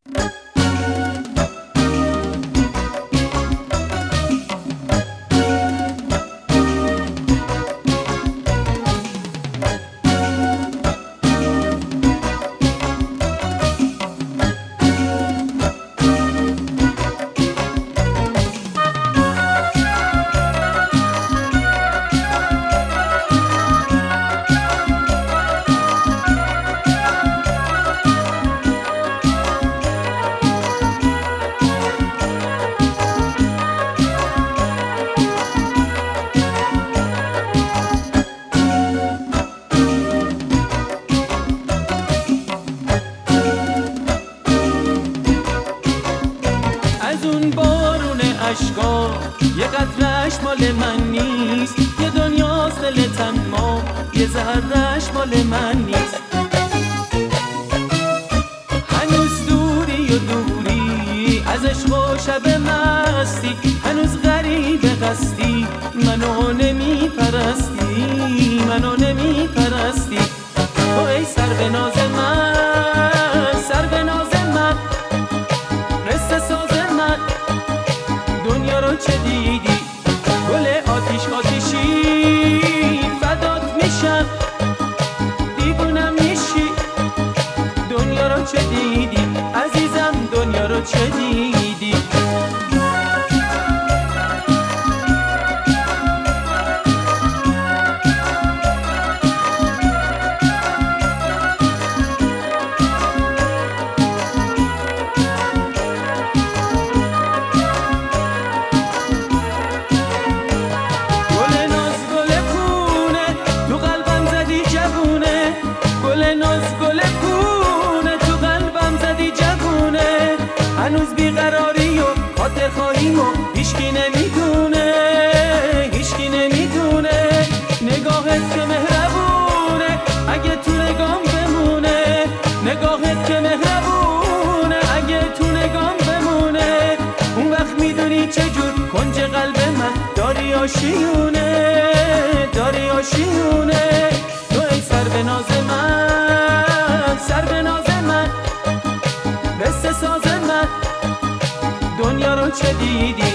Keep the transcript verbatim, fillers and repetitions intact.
اشکا یه قطره‌اش مال من نیست، یه دنیاست دل تنها، یه ذره‌اش مال من نیست. هنوز دوری و دوری از عشق و شب مستی، هنوز غریب قصدی منو نمی پرستی، منو نمی پرستی. تو ای سر به ناز من، سر به ناز من، قصه ساز من، دنیا رو چه دیدی؟ گل آتیش آتیشی فدات میشم، دیوونم میشی. دنیا رو چه دیدی عزیزم، دنیا رو چه دیدی؟ هنوز بیقراری و خاطر خواهیم و هیچکی نمیدونه، هیچکی نمیدونه. نگاهت که مهربونه اگه تو نگام بمونه، نگاهت که مهربونه اگه تو نگام بمونه. اون وقت میدونی چجور کنج قلب من داری آشیونه، داری آشیونه. تو ای سر به ناز من، سر به ناز من، قصه ساز من، دنیا رو چه دیدی؟